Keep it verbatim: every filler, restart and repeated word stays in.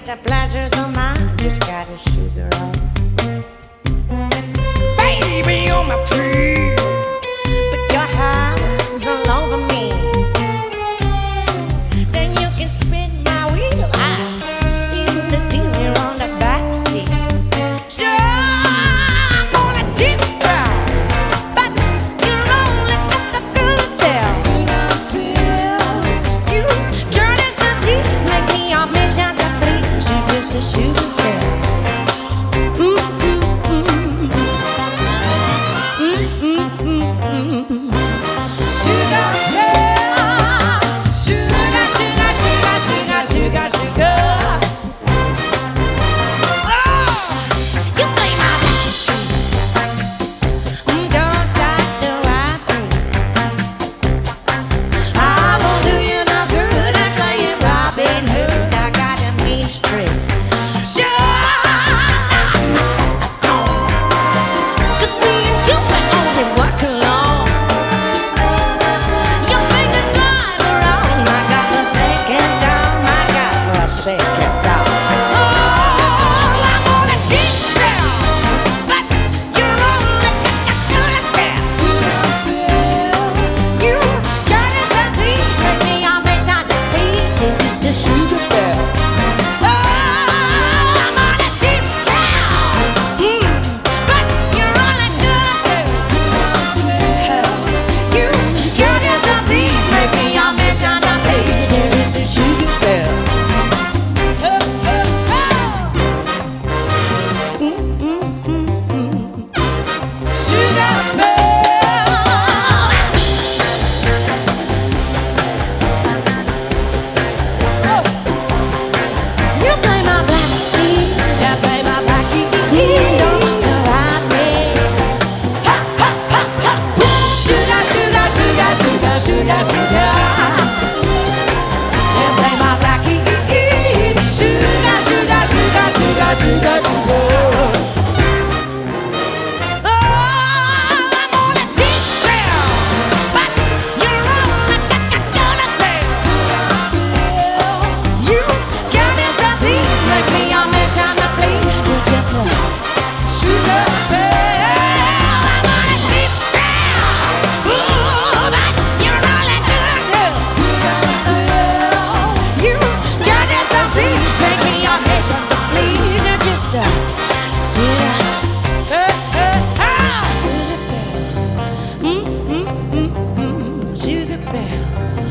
the pleasures of mine. Just got a sugar on. Baby, on my tree. Put your hands all over me. Then you can spin my wheel. I see the deal here on the back seat. Sure, I'm gonna tip drive, but you're only got the good tell. You girl, this disease make me your mission to please. You're just a sugar girl. Mm-mm-mm. Mm-mm-mm-mm. Sugar girl, sugar, sugar, sugar, sugar, sugar, sugar. Oh, you play my mm, don't touch the right thing. I won't do you no good at playing Robin Hood. I got a mean streak. Cause me and you will only work alone. Your fingers drive around. I got the second down. I got the second down. Oh, I'm gonna deep down, but you're only got the tell. You got this disease, make me your mission to please. You're just a sugar girl. Oh, I'm gonna deep down, mm, but you're only good to you got this disease, make me your mission to please. You're just a sugar girl. Oh, oh, oh. Mm, mm, mm, mm. Sugar girl. Oh. You play my black key, you play my black key. Don't divide me. Ha ha ha ha. Sugar, sugar, sugar, sugar, sugar, sugar. You play my black key. Sugar, sugar, sugar, sugar, sugar, sugar. Oh, I'm on a deep trail, but you're only got the tail. You got this disease, make me your mission to please. You're just a sugar girl. I'm on a deep trail. Ooh, but you're only good to you got this disease, make me your mission to please. You're just a sugar. Hey, hey, ah, sugar bell. Mm, mm, mm, mm, sugar bell.